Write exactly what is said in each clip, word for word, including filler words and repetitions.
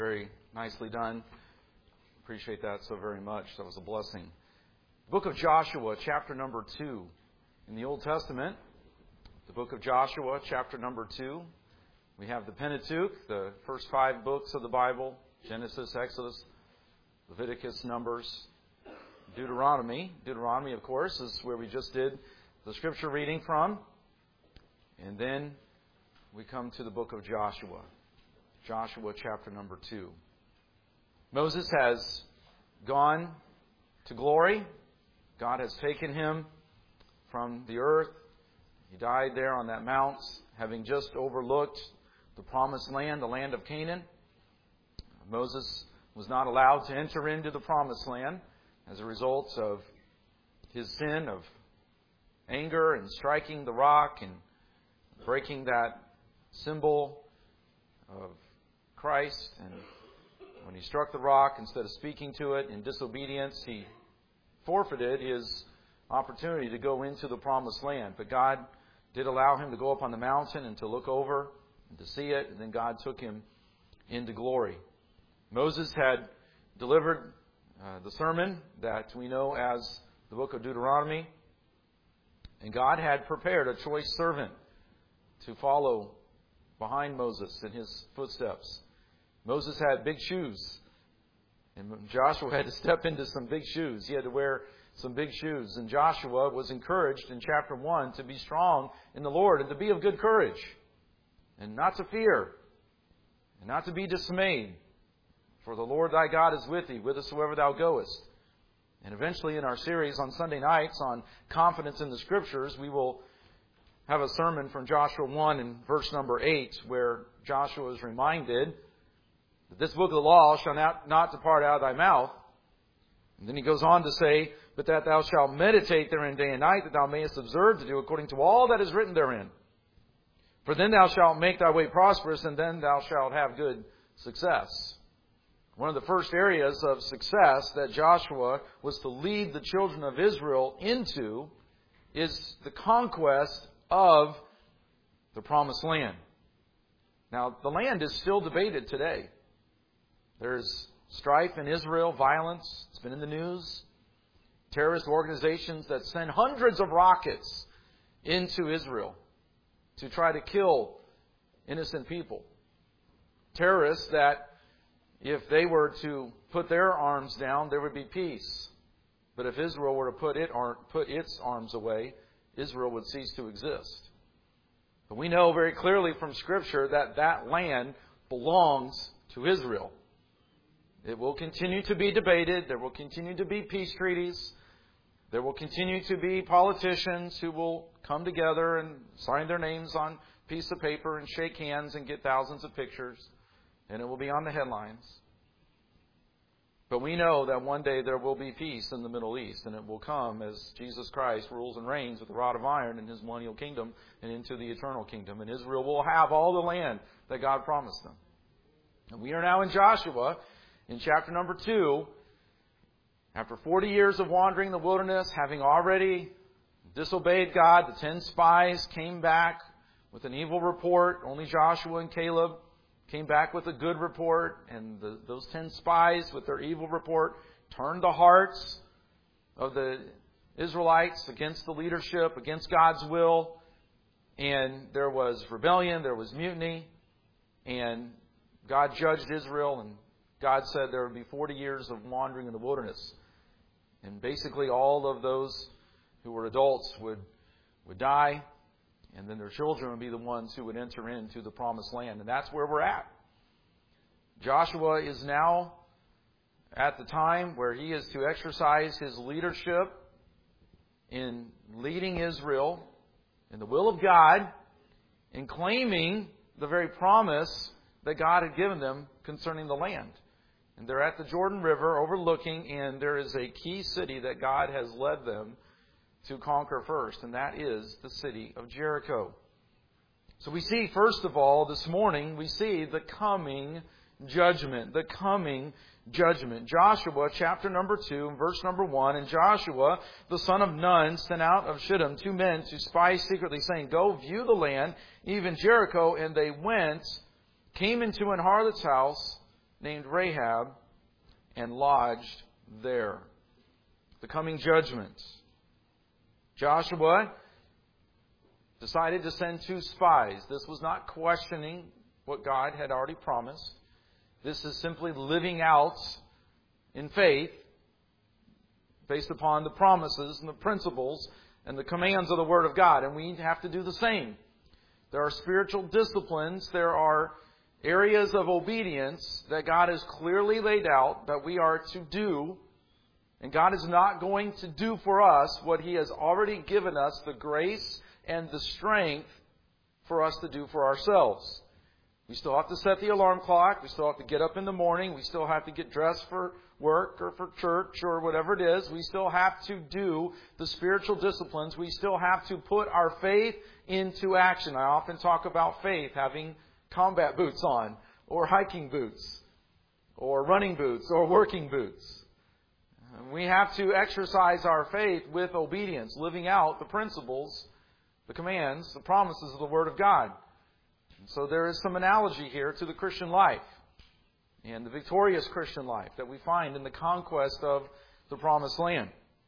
Very nicely done. Appreciate that so very much. That was a blessing. Book of Joshua, chapter number two. In the Old Testament, the book of Joshua, chapter number two. We have the Pentateuch, the first five books of the Bible. Genesis, Exodus, Leviticus, Numbers, Deuteronomy. Deuteronomy, of course, is where we just did the scripture reading from. And then we come to the book of Joshua. Joshua chapter number two. Moses has gone to glory. God has taken him from the earth. He died there on that mount, having just overlooked the promised land, the land of Canaan. Moses was not allowed to enter into the promised land as a result of his sin of anger and striking the rock and breaking that symbol of Christ. And when he struck the rock, instead of speaking to it in disobedience, he forfeited his opportunity to go into the promised land. But God did allow him to go up on the mountain and to look over and to see it. And then God took him into glory. Moses had delivered uh, the sermon that we know as the book of Deuteronomy. And God had prepared a choice servant to follow behind Moses in his footsteps. Moses had big shoes. And Joshua had to step into some big shoes. He had to wear some big shoes. And Joshua was encouraged in chapter one to be strong in the Lord and to be of good courage. And not to fear. And not to be dismayed. For the Lord thy God is with thee, whithersoever thou goest. And eventually in our series on Sunday nights on confidence in the Scriptures, we will have a sermon from Joshua one and verse number eight, where Joshua is reminded that this book of the law shall not, not depart out of thy mouth. And then he goes on to say, but that thou shalt meditate therein day and night, that thou mayest observe to do according to all that is written therein. For then thou shalt make thy way prosperous, and then thou shalt have good success. One of the first areas of success that Joshua was to lead the children of Israel into is the conquest of the promised land. Now, the land is still debated today. There's strife in Israel, violence. It's been in the news. Terrorist organizations that send hundreds of rockets into Israel to try to kill innocent people. Terrorists that, if they were to put their arms down, there would be peace. But if Israel were to put it or put its arms away, Israel would cease to exist. But we know very clearly from Scripture that that land belongs to Israel. It will continue to be debated. There will continue to be peace treaties. There will continue to be politicians who will come together and sign their names on a piece of paper and shake hands and get thousands of pictures. And it will be on the headlines. But we know that one day there will be peace in the Middle East, and it will come as Jesus Christ rules and reigns with a rod of iron in His millennial kingdom and into the eternal kingdom. And Israel will have all the land that God promised them. And we are now in Joshua, in chapter number two. After forty years of wandering in the wilderness, having already disobeyed God, the ten spies came back with an evil report. Only Joshua and Caleb came back with a good report, and the, those ten spies with their evil report turned the hearts of the Israelites against the leadership, against God's will, and there was rebellion, there was mutiny, and God judged Israel, and God said there would be forty years of wandering in the wilderness. And basically all of those who were adults would, would die, and then their children would be the ones who would enter into the promised land. And that's where we're at. Joshua is now at the time where he is to exercise his leadership in leading Israel in the will of God, in claiming the very promise that God had given them concerning the land. And they're at the Jordan River overlooking, and there is a key city that God has led them to conquer first, and that is the city of Jericho. So we see, first of all, this morning, we see the coming judgment. The coming judgment. Joshua chapter number two, verse number one. And Joshua, the son of Nun, sent out of Shittim two men to spy secretly, saying, Go view the land, even Jericho. And they went, came into an harlot's house, named Rahab and lodged there. The coming judgment. Joshua decided to send two spies. This was not questioning what God had already promised. This is simply living out in faith based upon the promises and the principles and the commands of the Word of God. And we have to do the same. There are spiritual disciplines. There are areas of obedience that God has clearly laid out that we are to do. And God is not going to do for us what He has already given us the grace and the strength for us to do for ourselves. We still have to set the alarm clock. We still have to get up in the morning. We still have to get dressed for work or for church or whatever it is. We still have to do the spiritual disciplines. We still have to put our faith into action. I often talk about faith having combat boots on, or hiking boots, or running boots, or working boots. We have to exercise our faith with obedience, living out the principles, the commands, the promises of the Word of God. And so there is some analogy here to the Christian life and the victorious Christian life that we find in the conquest of the Promised Land.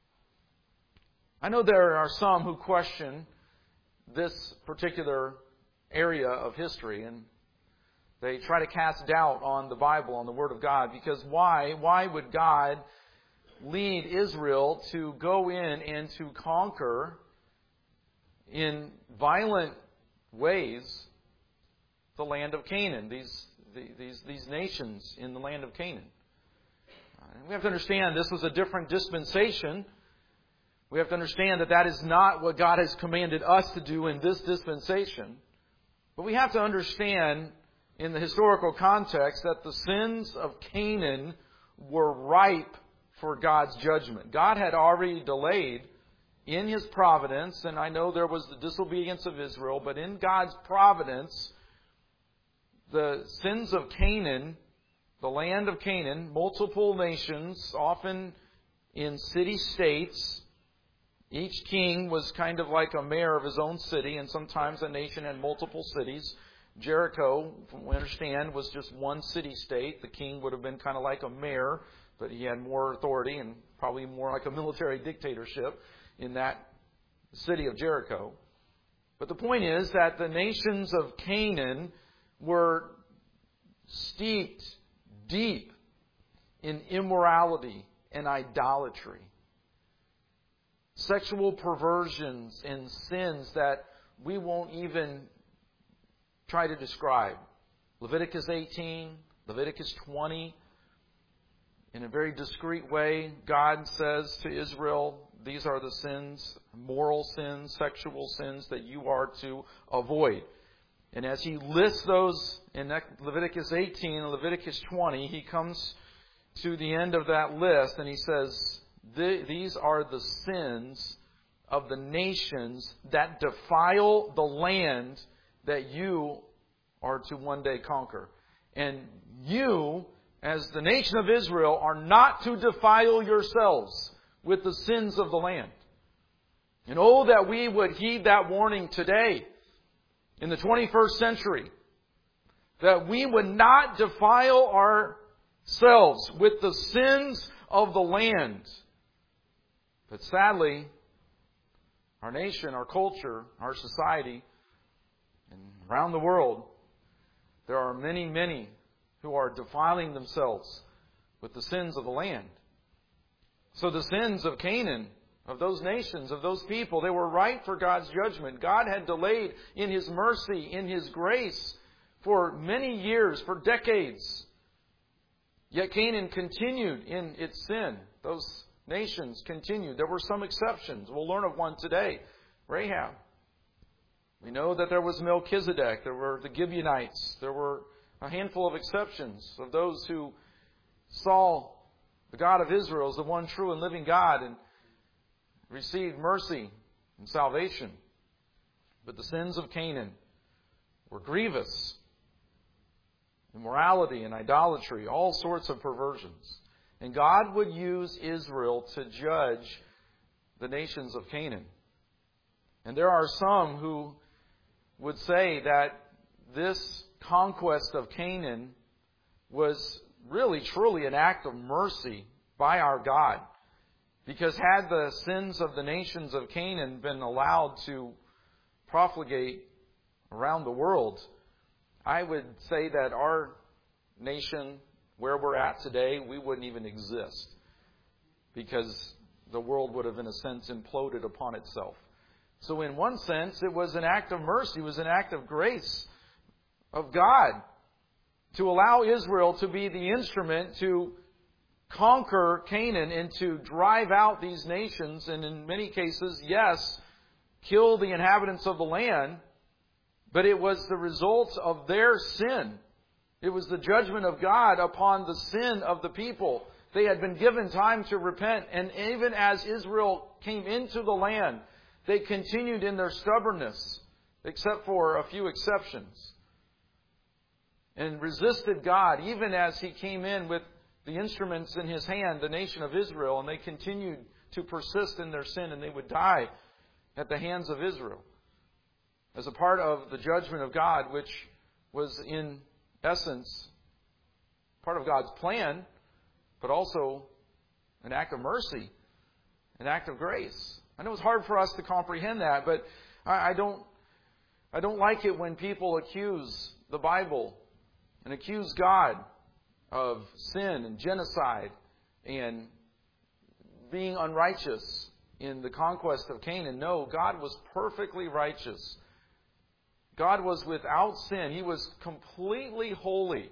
I know there are some who question this particular area of history, and they try to cast doubt on the Bible, on the Word of God, because why? Why would God lead Israel to go in and to conquer in violent ways the land of Canaan, these these these nations in the land of Canaan? And we have to understand this was a different dispensation. We have to understand that that is not what God has commanded us to do in this dispensation. But we have to understand in the historical context that the sins of Canaan were ripe for God's judgment. God had already delayed in His providence, and I know there was the disobedience of Israel, but in God's providence, the sins of Canaan, the land of Canaan, multiple nations, often in city-states. Each king was kind of like a mayor of his own city, and sometimes a nation had multiple cities. Jericho, from what we understand, was just one city-state. The king would have been kind of like a mayor, but he had more authority and probably more like a military dictatorship in that city of Jericho. But the point is that the nations of Canaan were steeped deep in immorality and idolatry. Sexual perversions and sins that we won't even try to describe. Leviticus eighteen, Leviticus twenty. In a very discreet way, God says to Israel, these are the sins, moral sins, sexual sins that you are to avoid. And as He lists those in Leviticus eighteen and Leviticus twenty, He comes to the end of that list and He says, these are the sins of the nations that defile the land that you are to one day conquer. And you, as the nation of Israel, are not to defile yourselves with the sins of the land. And oh, that we would heed that warning today in the twenty-first century, that we would not defile ourselves with the sins of the land. But sadly, our nation, our culture, our society, and around the world, there are many, many who are defiling themselves with the sins of the land. So the sins of Canaan, of those nations, of those people, they were right for God's judgment. God had delayed in His mercy, in His grace, for many years, for decades. Yet Canaan continued in its sin. Those nations continued. There were some exceptions. We'll learn of one today. Rahab. We know that there was Melchizedek. There were the Gibeonites. There were a handful of exceptions of those who saw the God of Israel as the one true and living God and received mercy and salvation. But the sins of Canaan were grievous. Immorality and idolatry, all sorts of perversions. And God would use Israel to judge the nations of Canaan. And there are some who would say that this conquest of Canaan was really, truly an act of mercy by our God. Because had the sins of the nations of Canaan been allowed to profligate around the world, I would say that our nation, where we're at today, we wouldn't even exist. Because the world would have, in a sense, imploded upon itself. So in one sense, it was an act of mercy. It was an act of grace of God to allow Israel to be the instrument to conquer Canaan and to drive out these nations. And in many cases, yes, kill the inhabitants of the land. But it was the result of their sin. It was the judgment of God upon the sin of the people. They had been given time to repent. And even as Israel came into the land, they continued in their stubbornness, except for a few exceptions, and resisted God, even as He came in with the instruments in His hand, the nation of Israel, and they continued to persist in their sin, and they would die at the hands of Israel as a part of the judgment of God, which was in essence part of God's plan, but also an act of mercy, an act of grace. I know it's hard for us to comprehend that, but I, I don't I don't like it when people accuse the Bible and accuse God of sin and genocide and being unrighteous in the conquest of Canaan. No, God was perfectly righteous. God was without sin. He was completely holy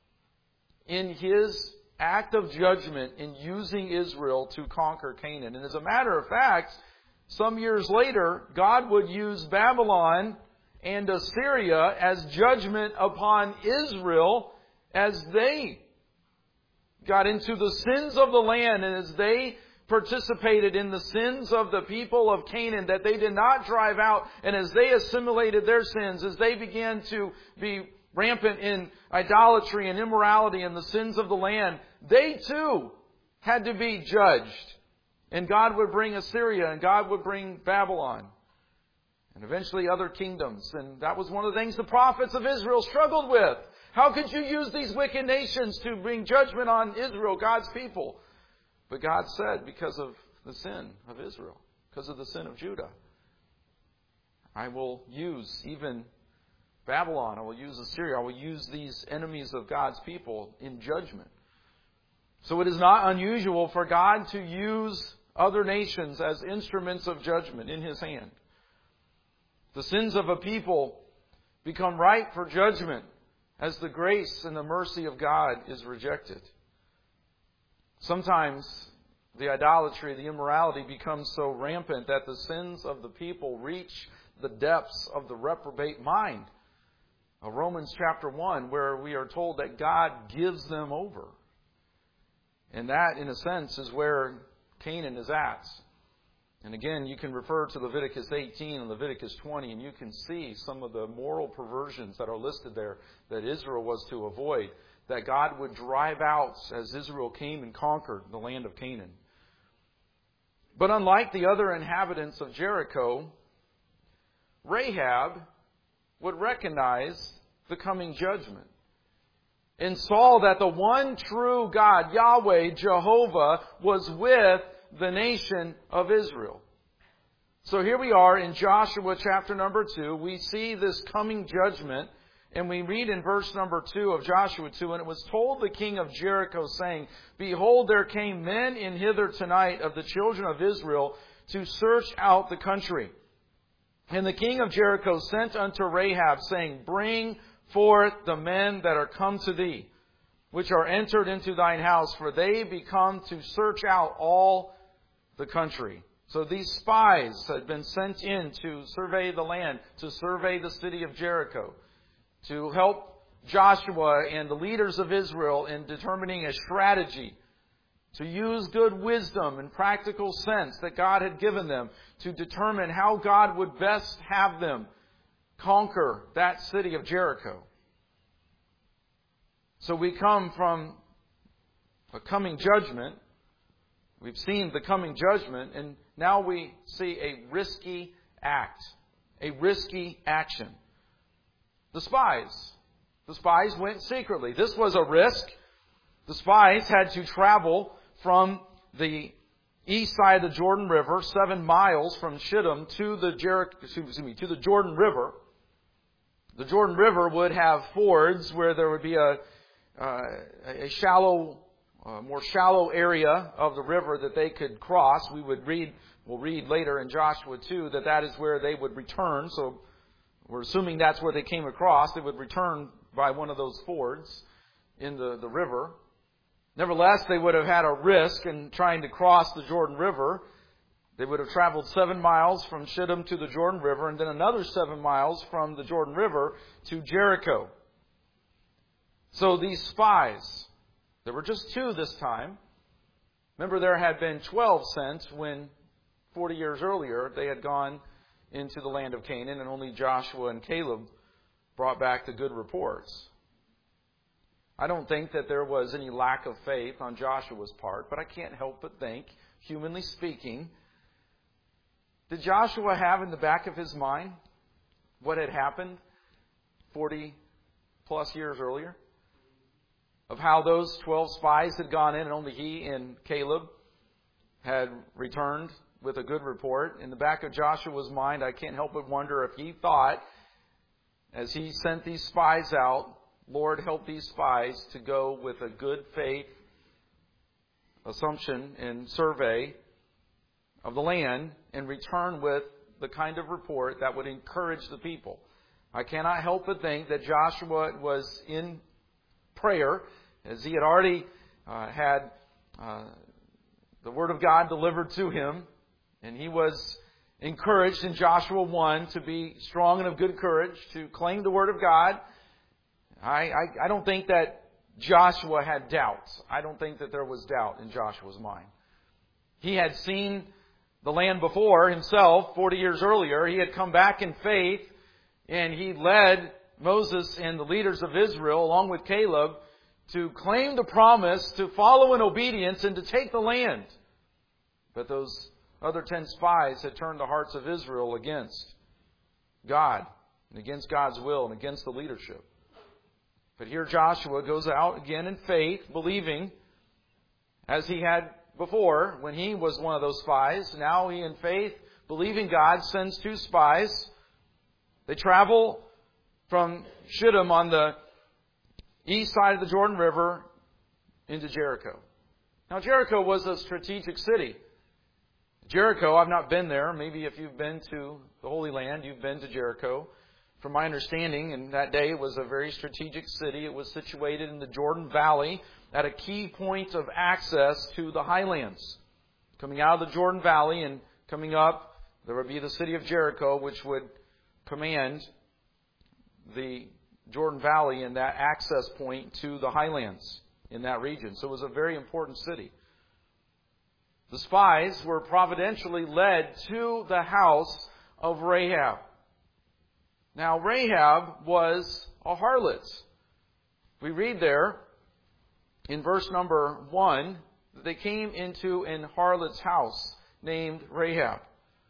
in His act of judgment in using Israel to conquer Canaan. And as a matter of fact, some years later, God would use Babylon and Assyria as judgment upon Israel as they got into the sins of the land and as they participated in the sins of the people of Canaan that they did not drive out, and as they assimilated their sins, as they began to be rampant in idolatry and immorality and the sins of the land, they too had to be judged. And God would bring Assyria, and God would bring Babylon, and eventually other kingdoms. And that was one of the things the prophets of Israel struggled with. How could you use these wicked nations to bring judgment on Israel, God's people? But God said, because of the sin of Israel, because of the sin of Judah, I will use even Babylon, I will use Assyria, I will use these enemies of God's people in judgment. So it is not unusual for God to use other nations as instruments of judgment in His hand. The sins of a people become ripe for judgment as the grace and the mercy of God is rejected. Sometimes the idolatry, the immorality becomes so rampant that the sins of the people reach the depths of the reprobate mind. Of Romans chapter one, where we are told that God gives them over. And that, in a sense, is where Canaan is at. And again, you can refer to Leviticus eighteen and Leviticus twenty, and you can see some of the moral perversions that are listed there that Israel was to avoid, that God would drive out as Israel came and conquered the land of Canaan. But unlike the other inhabitants of Jericho, Rahab would recognize the coming judgment and saw that the one true God, Yahweh, Jehovah, was with the nation of Israel. So here we are in Joshua chapter number two. We see this coming judgment, and we read in verse number two of Joshua two, and it was told the king of Jericho, saying, Behold, there came men in hither tonight of the children of Israel to search out the country. And the king of Jericho sent unto Rahab, saying, Bring forth the men that are come to thee, which are entered into thine house, for they be come to search out all the country. So these spies had been sent in to survey the land, to survey the city of Jericho, to help Joshua and the leaders of Israel in determining a strategy, to use good wisdom and practical sense that God had given them to determine how God would best have them conquer that city of Jericho. So we come from a coming judgment. We've seen the coming judgment, and now we see a risky act, a risky action. The spies. The spies went secretly. This was a risk. The spies had to travel from the east side of the Jordan River, seven miles from Shittim to the Jericho, excuse me, to the Jordan River. The Jordan River would have fords where there would be a uh, a shallow, uh, more shallow area of the river that they could cross. We would read, we'll read later in Joshua two that that is where they would return. So we're assuming that's where they came across. They would return by one of those fords in the, the river. Nevertheless, they would have had a risk in trying to cross the Jordan River. They would have traveled seven miles from Shittim to the Jordan River and then another seven miles from the Jordan River to Jericho. So these spies, there were just two this time. Remember, there had been twelve sent when forty years earlier they had gone into the land of Canaan and only Joshua and Caleb brought back the good reports. I don't think that there was any lack of faith on Joshua's part, but I can't help but think, humanly speaking, did Joshua have in the back of his mind what had happened forty plus years earlier? Of how those twelve spies had gone in and only he and Caleb had returned with a good report. In the back of Joshua's mind, I can't help but wonder if he thought, as he sent these spies out, Lord, help these spies to go with a good faith assumption and survey of the land and return with the kind of report that would encourage the people. I cannot help but think that Joshua was in prayer, as he had already uh, had uh, the Word of God delivered to him, and he was encouraged in Joshua one to be strong and of good courage, to claim the Word of God. I, I, I don't think that Joshua had doubts. I don't think that there was doubt in Joshua's mind. He had seen the land before himself forty years earlier. He had come back in faith, and he led Moses and the leaders of Israel, along with Caleb, to claim the promise, to follow in obedience, and to take the land. But those other ten spies had turned the hearts of Israel against God, and against God's will, and against the leadership. But here Joshua goes out again in faith, believing, as he had before when he was one of those spies. Now he in faith, believing God, sends two spies. They travel from Shittim on the east side of the Jordan River into Jericho. Now Jericho was a strategic city. Jericho, I've not been there. Maybe if you've been to the Holy Land, you've been to Jericho. From my understanding, in that day, it was a very strategic city. It was situated in the Jordan Valley at a key point of access to the highlands. Coming out of the Jordan Valley and coming up, there would be the city of Jericho, which would command the Jordan Valley and that access point to the highlands in that region. So it was a very important city. The spies were providentially led to the house of Rahab. Now, Rahab was a harlot. We read there in verse number one that they came into an harlot's house named Rahab.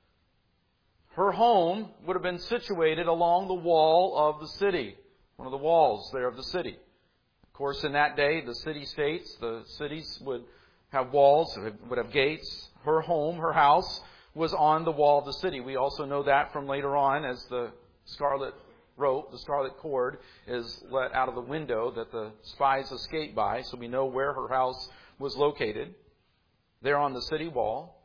Her home would have been situated along the wall of the city, one of the walls there of the city. Of course, in that day, the city-states, the cities would have walls, would have gates. Her home, her house, was on the wall of the city. We also know that from later on as the scarlet rope, the scarlet cord, is let out of the window that the spies escaped by. So we know where her house was located, there on the city wall.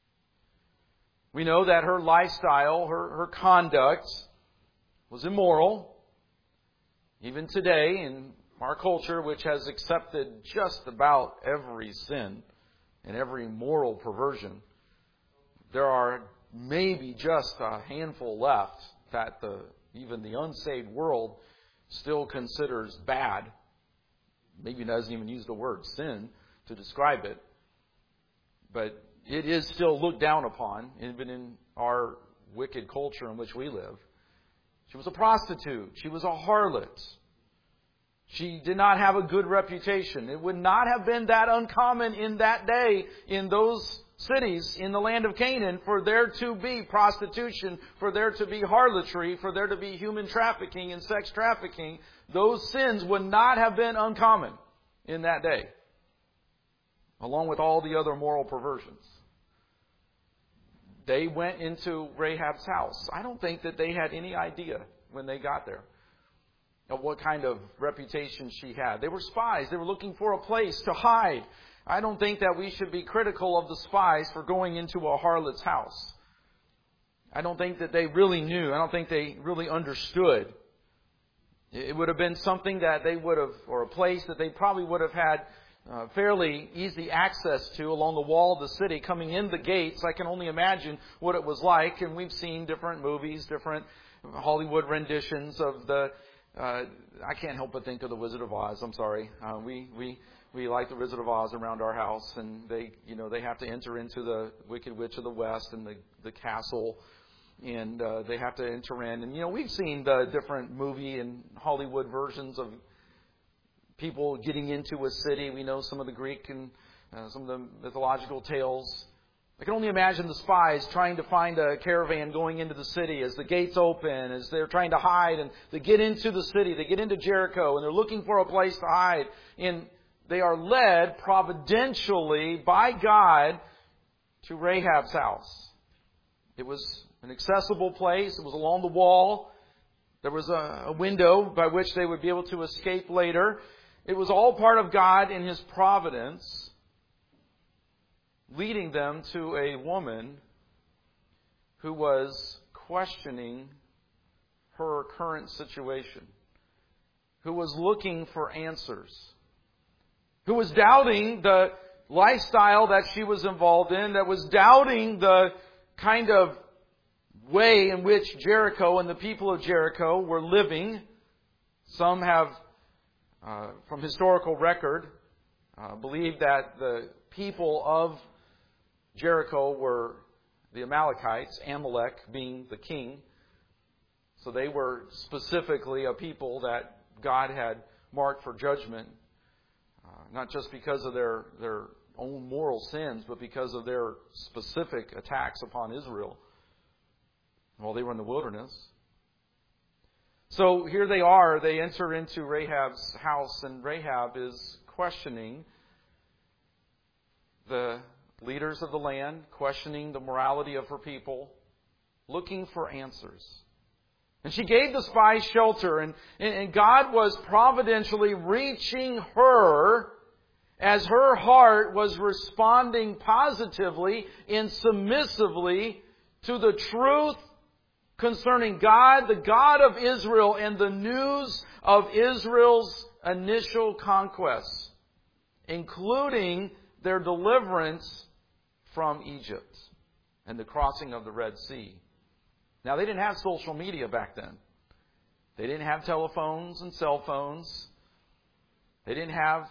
We know that her lifestyle, her, her conduct was immoral. Even today, in our culture, which has accepted just about every sin and every moral perversion, there are maybe just a handful left that the even the unsaved world still considers bad. Maybe doesn't even use the word sin to describe it. But it is still looked down upon, even in our wicked culture in which we live. She was a prostitute. She was a harlot. She did not have a good reputation. It would not have been that uncommon in that day in those cities in the land of Canaan for there to be prostitution, for there to be harlotry, for there to be human trafficking and sex trafficking. Those sins would not have been uncommon in that day. along with all the other moral perversions. They went into Rahab's house. I don't think that they had any idea when they got there of what kind of reputation she had. They were spies. They were looking for a place to hide. I don't think that we should be critical of the spies for going into a harlot's house. I don't think that they really knew. I don't think they really understood. It would have been something that they would have, or a place that they probably would have had uh, fairly easy access to along the wall of the city. Coming in the gates, I can only imagine what it was like. And we've seen different movies, different Hollywood renditions of the, uh, I can't help but think of the Wizard of Oz. I'm sorry. Uh, we, we, we like the Wizard of Oz around our house, and they, you know, they have to enter into the Wicked Witch of the West and the, the castle. And uh, they have to enter in. And, you know, we've seen the different movie and Hollywood versions of people getting into a city. We know some of the Greek and uh, some of the mythological tales. I can only imagine the spies trying to find a caravan going into the city as the gates open, as they're trying to hide. And they get into the city. They get into Jericho, and they're looking for a place to hide. And they are led providentially by God to Rahab's house. It was an accessible place. It was along the wall. There was a, a window by which they would be able to escape later. It was all part of God in His providence, leading them to a woman who was questioning her current situation, who was looking for answers, who was doubting the lifestyle that she was involved in, that was doubting the kind of way in which Jericho and the people of Jericho were living. Some have, uh, from historical record, uh, believed that the people of Jericho were the Amalekites, Amalek being the king. So they were specifically a people that God had marked for judgment, uh, not just because of their, their own moral sins, but because of their specific attacks upon Israel while they were in the wilderness. So here they are. They enter into Rahab's house, and Rahab is questioning the leaders of the land, questioning the morality of her people, looking for answers. And she gave the spies shelter, and, and God was providentially reaching her as her heart was responding positively and submissively to the truth concerning God, the God of Israel, and the news of Israel's initial conquests, including their deliverance from Egypt and the crossing of the Red Sea. Now, they didn't have social media back then. They didn't have telephones and cell phones. They didn't have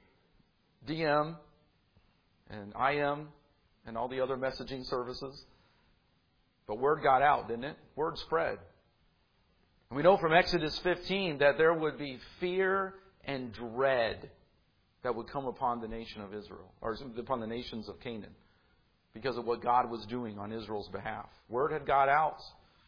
D M and I M and all the other messaging services. But word got out, didn't it? Word spread. And we know from Exodus fifteen that there would be fear and dread that would come upon the nation of Israel, or upon the nations of Canaan, because of what God was doing on Israel's behalf. Word had got out.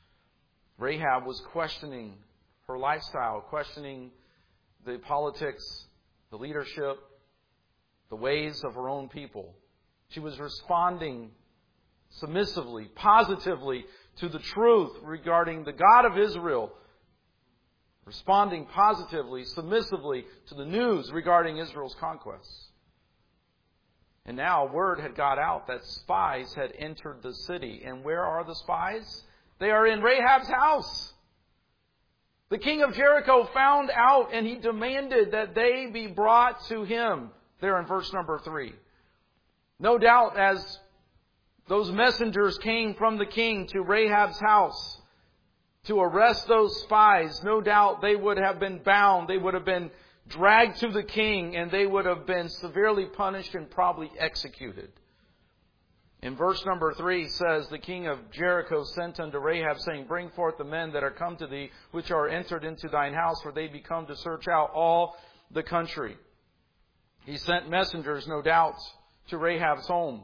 Rahab was questioning her lifestyle, questioning the politics, the leadership, the ways of her own people. She was responding submissively, positively to the truth regarding the God of Israel, responding positively, submissively to the news regarding Israel's conquests. And now word had got out that spies had entered the city. And where are the spies? They are in Rahab's house. The king of Jericho found out, and he demanded that they be brought to him. There in verse number three. No doubt as those messengers came from the king to Rahab's house to arrest those spies, no doubt they would have been bound. They would have been dragged to the king, and they would have been severely punished and probably executed. In verse number three says, the king of Jericho sent unto Rahab, saying, bring forth the men that are come to thee, which are entered into thine house, for they be come to search out all the country. He sent messengers, no doubt, to Rahab's home.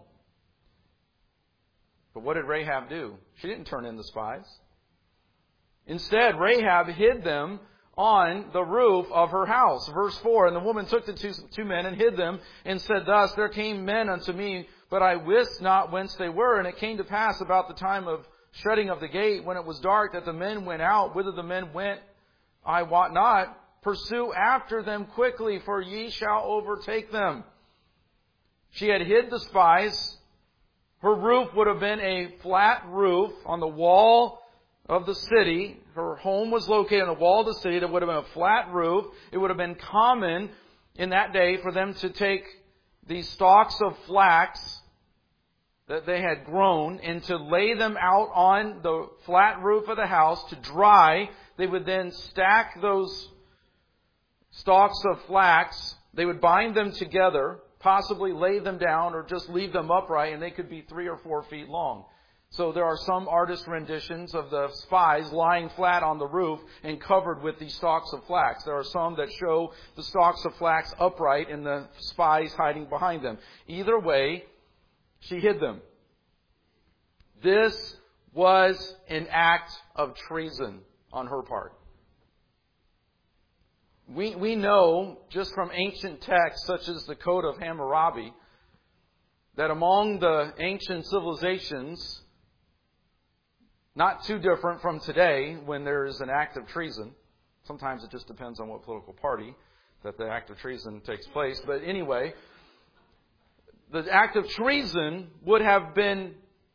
But what did Rahab do? She didn't turn in the spies. Instead, Rahab hid them on the roof of her house. Verse four, and the woman took the two, two men and hid them, and said thus, there came men unto me, but I wist not whence they were. And it came to pass about the time of shutting of the gate, when it was dark, that the men went out. Whither the men went, I wot not. Pursue after them quickly, for ye shall overtake them. She had hid the spies. Her roof would have been a flat roof on the wall of the city. Her home was located on the wall of the city. There would have been a flat roof. It would have been common in that day for them to take these stalks of flax that they had grown and to lay them out on the flat roof of the house to dry. They would then stack those stalks of flax. They would bind them together, possibly lay them down or just leave them upright, and they could be three or four feet long. So there are some artist renditions of the spies lying flat on the roof and covered with these stalks of flax. There are some that show the stalks of flax upright and the spies hiding behind them. Either way, she hid them. This was an act of treason on her part. We, we know, just from ancient texts such as the Code of Hammurabi, that among the ancient civilizations, not too different from today when there is an act of treason. Sometimes it just depends on what political party that the act of treason takes place. But anyway, the act of treason would have been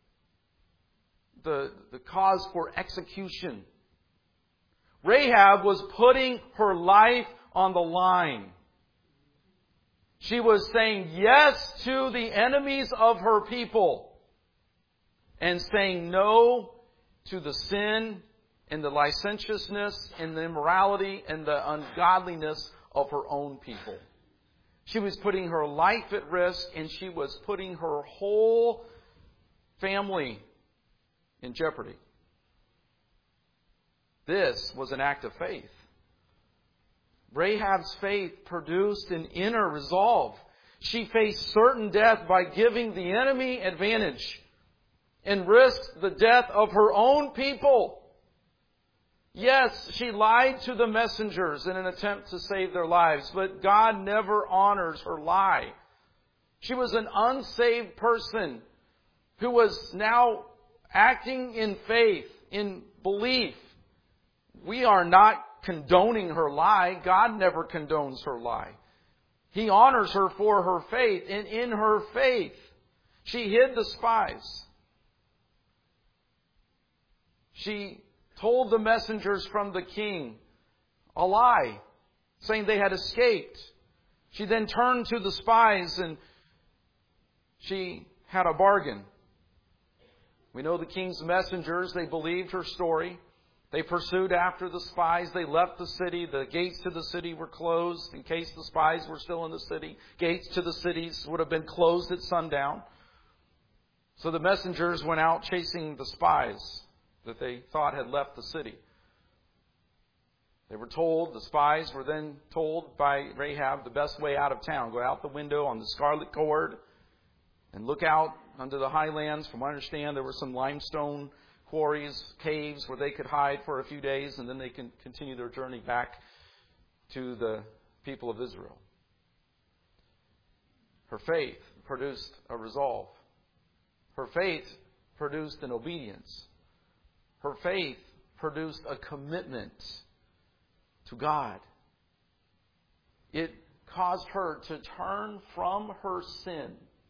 the, the cause for execution. Rahab was putting her life on the line. She was saying yes to the enemies of her people and saying no to the sin and the licentiousness and the immorality and the ungodliness of her own people. She was putting her life at risk, and she was putting her whole family in jeopardy. This was an act of faith. Rahab's faith produced an inner resolve. She faced certain death by giving the enemy advantage and risked the death of her own people. Yes, she lied to the messengers in an attempt to save their lives, but God never honors her lie. She was an unsaved person who was now acting in faith, in belief. We are not condoning her lie. God never condones her lie. He honors her for her faith, and in her faith, she hid the spies. She told the messengers from the king a lie, saying they had escaped. She then turned to the spies and she had a bargain. We know the king's messengers, they believed her story. They pursued after the spies. They left the city. The gates to the city were closed in case the spies were still in the city. Gates to the cities would have been closed at sundown. So the messengers went out chasing the spies that they thought had left the city. They were told, the spies were then told by Rahab, the best way out of town. Go out the window on the Scarlet Cord and look out under the highlands. From what I understand, there were some limestone quarries, caves where they could hide for a few days, and then they can continue their journey back to the people of Israel. Her faith produced a resolve. Her faith produced an obedience. Her faith produced a commitment to God. It caused her to turn from her sin,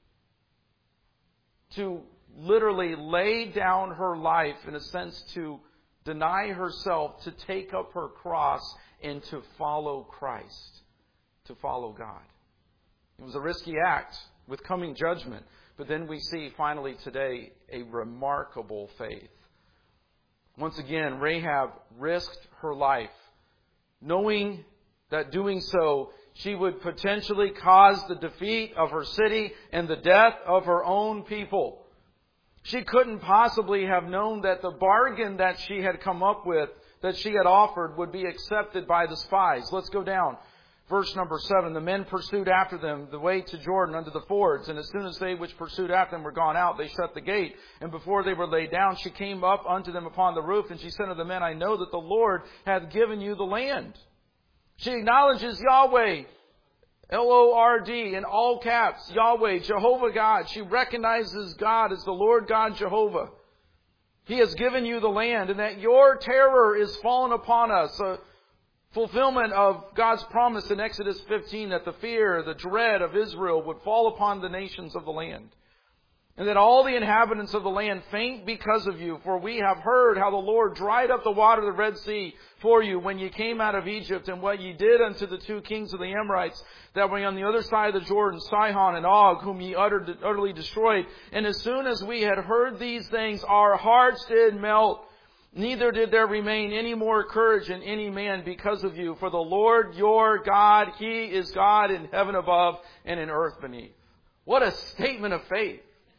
to literally lay down her life, in a sense, to deny herself, to take up her cross, and to follow Christ, to follow God. It was a risky act with coming judgment, but then we see finally today a remarkable faith. Once again, Rahab risked her life, knowing that doing so, she would potentially cause the defeat of her city and the death of her own people. She couldn't possibly have known that the bargain that she had come up with, that she had offered, would be accepted by the spies. Let's go down. Verse number seven, the men pursued after them the way to Jordan unto the fords. And as soon as they which pursued after them were gone out, they shut the gate. And before they were laid down, she came up unto them upon the roof. And she said unto the men, I know that the Lord hath given you the land. She acknowledges Yahweh, L O R D, in all caps, Yahweh, Jehovah God. She recognizes God as the Lord God Jehovah. He has given you the land, and that your terror is fallen upon us. A fulfillment of God's promise in Exodus fifteen that the fear, the dread of Israel would fall upon the nations of the land. And that all the inhabitants of the land faint because of you. For we have heard how the Lord dried up the water of the Red Sea for you when ye came out of Egypt, and what ye did unto the two kings of the Amorites that were on the other side of the Jordan, Sihon and Og, whom ye uttered, utterly destroyed. And as soon as we had heard these things, our hearts did melt. Neither did there remain any more courage in any man because of you. For the Lord your God, He is God in heaven above and in earth beneath. What a statement of faith.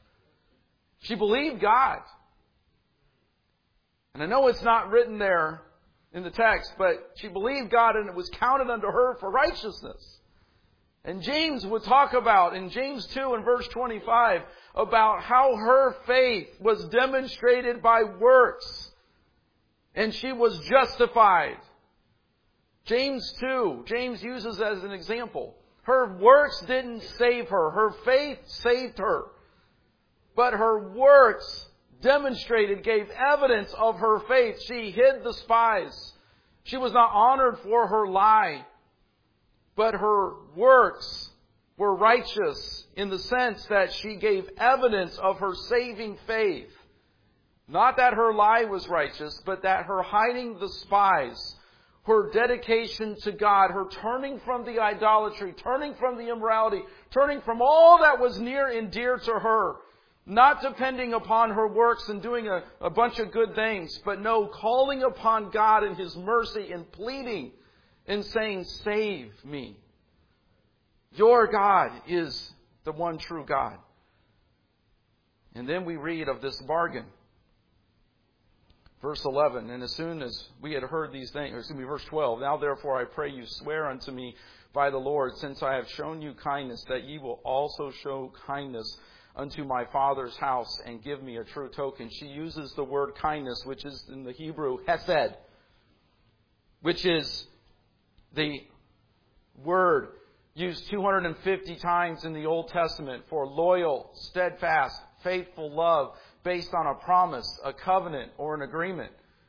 She believed God. And I know it's not written there in the text, but she believed God and it was counted unto her for righteousness. And James would talk about, in James two and verse twenty-five, about how her faith was demonstrated by works. And she was justified. James two, James uses as an example. Her works didn't save her. Her faith saved her. But her works demonstrated, gave evidence of her faith. She hid the spies. She was not honored for her lie. But her works were righteous in the sense that she gave evidence of her saving faith. Not that her lie was righteous, but that her hiding the spies, her dedication to God, her turning from the idolatry, turning from the immorality, turning from all that was near and dear to her, not depending upon her works and doing a, a bunch of good things, but no, calling upon God and His mercy and pleading and saying, save me. Your God is the one true God. And then we read of this bargain. Verse eleven, and as soon as we had heard these things, or excuse me, verse twelve, now therefore I pray you, swear unto me by the Lord, since I have shown you kindness, that ye will also show kindness unto my father's house, and give me a true token. She uses the word kindness, which is in the Hebrew hesed, which is the word used two hundred fifty times in the Old Testament for loyal, steadfast, faithful love based on a promise, a covenant, or an agreement.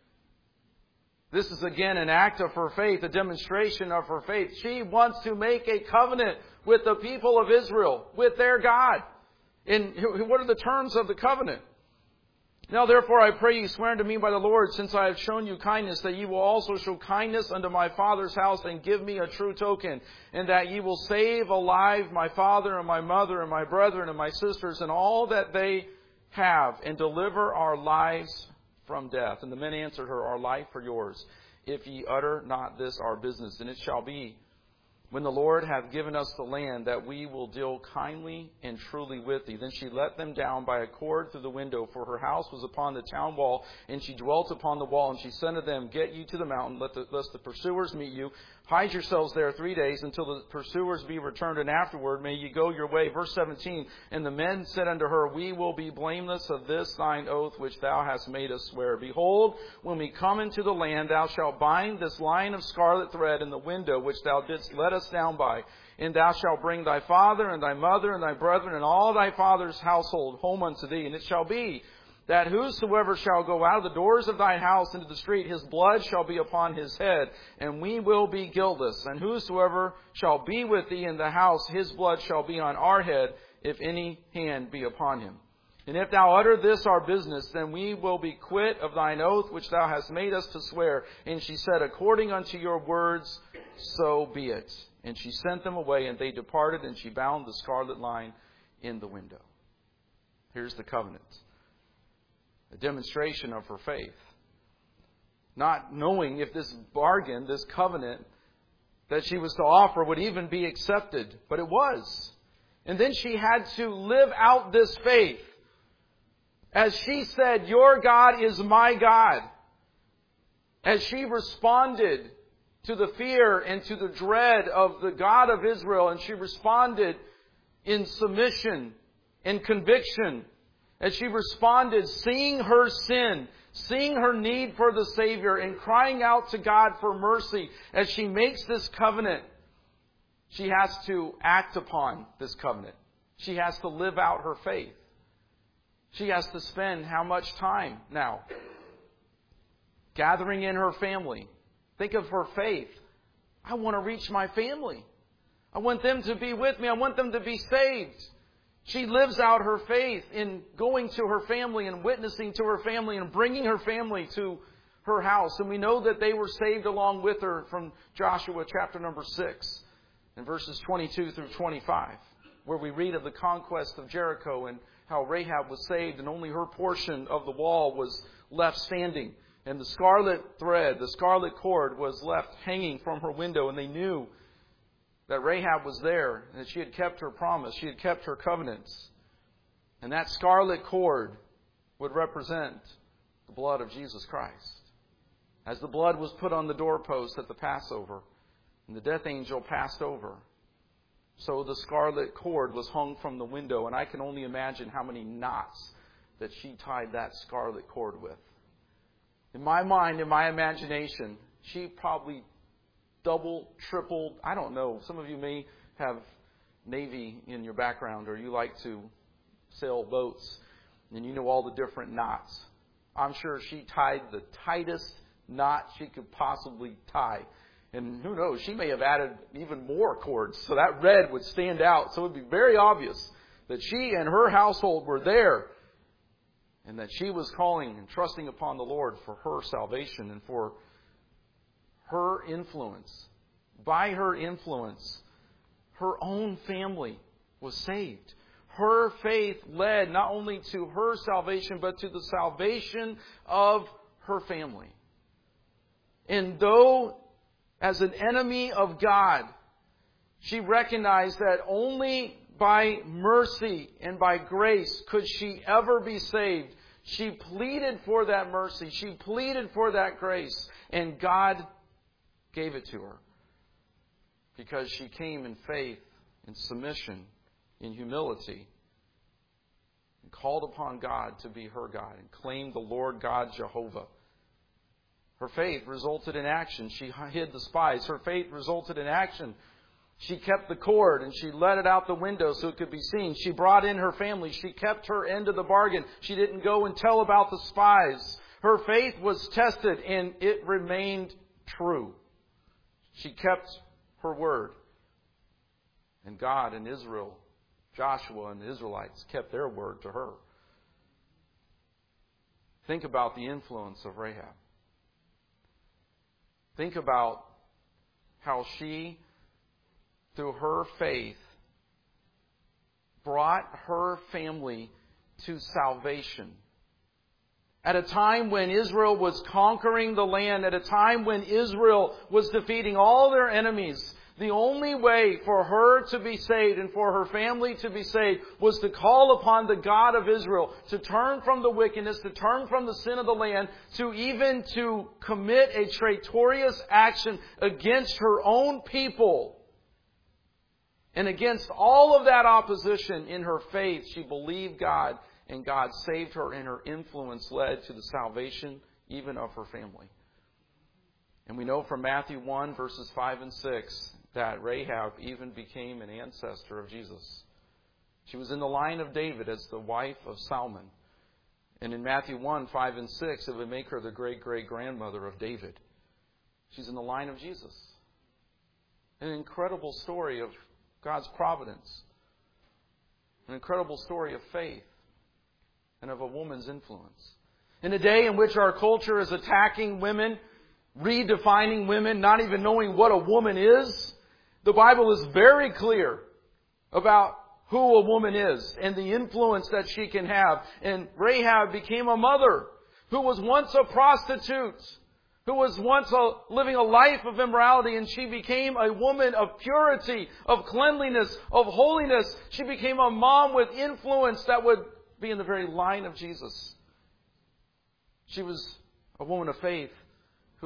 This is again an act of her faith, a demonstration of her faith. She wants to make a covenant with the people of Israel, with their God. And what are the terms of the covenant? Now therefore I pray you, swear unto me by the Lord, since I have shown you kindness, that ye will also show kindness unto my father's house, and give me a true token, and that ye will save alive my father and my mother and my brethren and my sisters and all that they have, and deliver our lives from death. And the men answered her, our life for yours, if ye utter not this our business. And it shall be, when the Lord hath given us the land, that we will deal kindly and truly with thee. Then she let them down by a cord through the window, for her house was upon the town wall, and she dwelt upon the wall. And she said to them, get you to the mountain, let the, lest the pursuers meet you. Hide yourselves there three days until the pursuers be returned, and afterward may ye go your way. Verse seventeen, and the men said unto her, we will be blameless of this thine oath which thou hast made us swear. Behold, when we come into the land, thou shalt bind this line of scarlet thread in the window which thou didst let us down by. And thou shalt bring thy father and thy mother and thy brethren and all thy father's household home unto thee. And it shall be that whosoever shall go out of the doors of thy house into the street, his blood shall be upon his head, and we will be guiltless. And whosoever shall be with thee in the house, his blood shall be on our head, if any hand be upon him. And if thou utter this our business, then we will be quit of thine oath which thou hast made us to swear. And she said, according unto your words, so be it. And she sent them away, and they departed, and she bound the scarlet line in the window. Here's the covenant. A demonstration of her faith. Not knowing if this bargain, this covenant that she was to offer would even be accepted. But it was. And then she had to live out this faith. As she said, your God is my God. As she responded to the fear and to the dread of the God of Israel, and she responded in submission and conviction. As she responded, seeing her sin, seeing her need for the Savior, and crying out to God for mercy, as she makes this covenant, she has to act upon this covenant. She has to live out her faith. She has to spend how much time now? Gathering in her family. Think of her faith. I want to reach my family. I want them to be with me. I want them to be saved. She lives out her faith in going to her family and witnessing to her family and bringing her family to her house. And we know that they were saved along with her from Joshua chapter number six and verses twenty-two through twenty-five, where we read of the conquest of Jericho and how Rahab was saved and only her portion of the wall was left standing. And the scarlet thread, the scarlet cord was left hanging from her window, and they knew that Rahab was there and that she had kept her promise. She had kept her covenants. And that scarlet cord would represent the blood of Jesus Christ. As the blood was put on the doorpost at the Passover and the death angel passed over, so the scarlet cord was hung from the window. And I can only imagine how many knots that she tied that scarlet cord with. In my mind, in my imagination, she probably double, tripled, I don't know. Some of you may have Navy in your background, or you like to sail boats, and you know all the different knots. I'm sure she tied the tightest knot she could possibly tie. And who knows, she may have added even more cords so that red would stand out. So it would be very obvious that she and her household were there, and that she was calling and trusting upon the Lord for her salvation and for her influence. By her influence, her own family was saved. Her faith led not only to her salvation, but to the salvation of her family. And though, as an enemy of God, she recognized that only by mercy and by grace could she ever be saved, she pleaded for that mercy. She pleaded for that grace. And God gave it to her, because she came in faith, in submission, in humility, and called upon God to be her God and claimed the Lord God Jehovah. Her faith resulted in action. She hid the spies. Her faith resulted in action. She kept the cord and she let it out the window so it could be seen. She brought in her family. She kept her end of the bargain. She didn't go and tell about the spies. Her faith was tested and it remained true. She kept her word. And God and Israel, Joshua and the Israelites, kept their word to her. Think about the influence of Rahab. Think about how she, through her faith, brought her family to salvation. At a time when Israel was conquering the land, at a time when Israel was defeating all their enemies, the only way for her to be saved and for her family to be saved was to call upon the God of Israel, to turn from the wickedness, to turn from the sin of the land, to even to commit a traitorous action against her own people. And against all of that opposition, in her faith, she believed God, and God saved her, and her influence led to the salvation even of her family. And we know from Matthew one, verses five and six, that Rahab even became an ancestor of Jesus. She was in the line of David as the wife of Salmon. And in Matthew one, five and six, it would make her the great-great-grandmother of David. She's in the line of Jesus. An incredible story of God's providence. An incredible story of faith and of a woman's influence. In a day in which our culture is attacking women, redefining women, not even knowing what a woman is, the Bible is very clear about who a woman is and the influence that she can have. And Rahab became a mother who was once a prostitute, who was once a, living a life of immorality, and she became a woman of purity, of cleanliness, of holiness. She became a mom with influence that would be in the very line of Jesus. She was a woman of faith who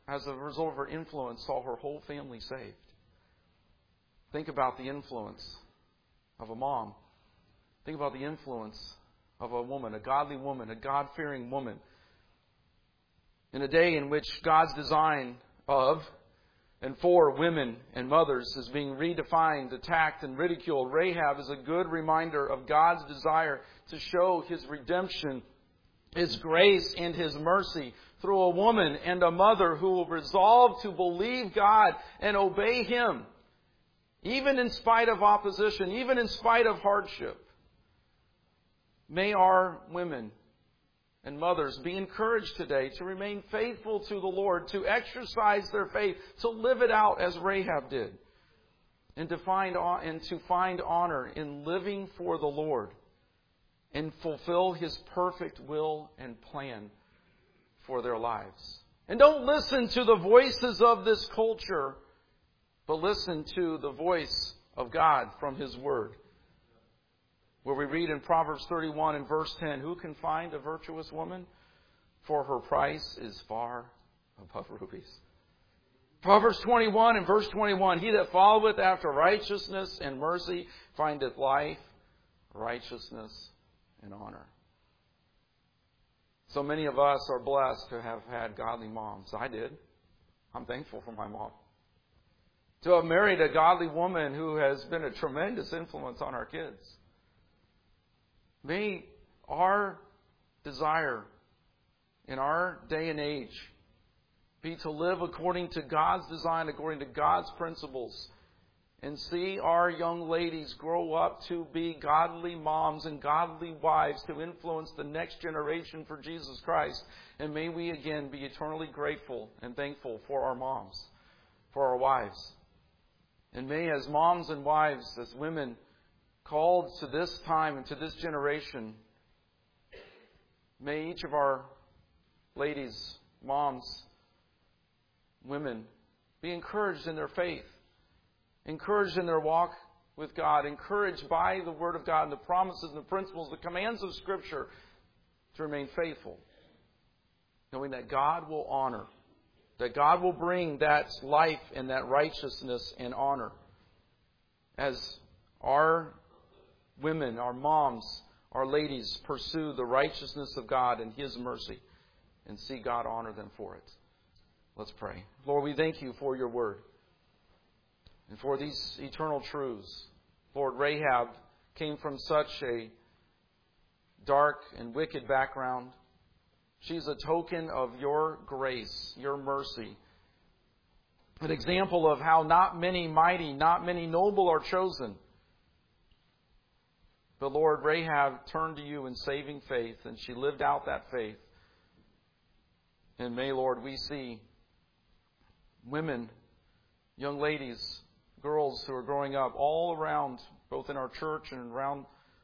as a result of her influence, saw her whole family saved. Think about the influence of a mom. Think about the influence of a woman, a godly woman, a God-fearing woman. In a day in which God's design of and for women and mothers is being redefined, attacked, and ridiculed, Rahab is a good reminder of God's desire to show His redemption, His grace, and His mercy through a woman and a mother who will resolve to believe God and obey Him, even in spite of opposition, even in spite of hardship. May our women and mothers be encouraged today to remain faithful to the Lord, to exercise their faith, to live it out as Rahab did, and to find and to find honor in living for the Lord and fulfill His perfect will and plan for their lives. And don't listen to the voices of this culture, but listen to the voice of God from His Word, where we read in Proverbs thirty-one and verse ten, "Who can find a virtuous woman? For her price is far above rubies." Proverbs twenty-one and verse twenty-one, "He that followeth after righteousness and mercy findeth life, righteousness, and honor." So many of us are blessed to have had godly moms. I did. I'm thankful for my mom. To have married a godly woman who has been a tremendous influence on our kids. May our desire in our day and age be to live according to God's design, according to God's principles, and see our young ladies grow up to be godly moms and godly wives to influence the next generation for Jesus Christ. And may we again be eternally grateful and thankful for our moms, for our wives. And may, as moms and wives, as women called to this time and to this generation, may each of our ladies, moms, women, be encouraged in their faith, encouraged in their walk with God, encouraged by the Word of God and the promises and the principles, the commands of Scripture, to remain faithful, knowing that God will honor, that God will bring that life and that righteousness and honor as our women, our moms, our ladies pursue the righteousness of God and His mercy and see God honor them for it. Let's pray. Lord, we thank You for Your Word and for these eternal truths. Lord, Rahab came from such a dark and wicked background. She's a token of Your grace, Your mercy. An example of how not many mighty, not many noble are chosen. But Lord, Rahab turned to You in saving faith, and she lived out that faith. And may, Lord, we see women, young ladies, girls who are growing up all around, both in our church and around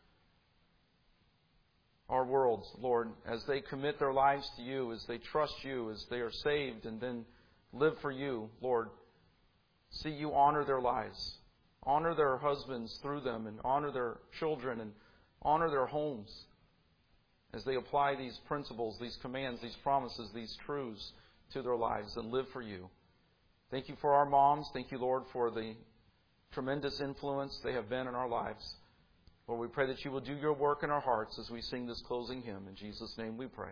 our world, Lord, as they commit their lives to You, as they trust You, as they are saved and then live for You, Lord, see You honor their lives. Honor their husbands through them, and honor their children, and honor their homes as they apply these principles, these commands, these promises, these truths to their lives and live for You. Thank You for our moms. Thank You, Lord, for the tremendous influence they have been in our lives. Lord, we pray that You will do Your work in our hearts as we sing this closing hymn. In Jesus' name we pray.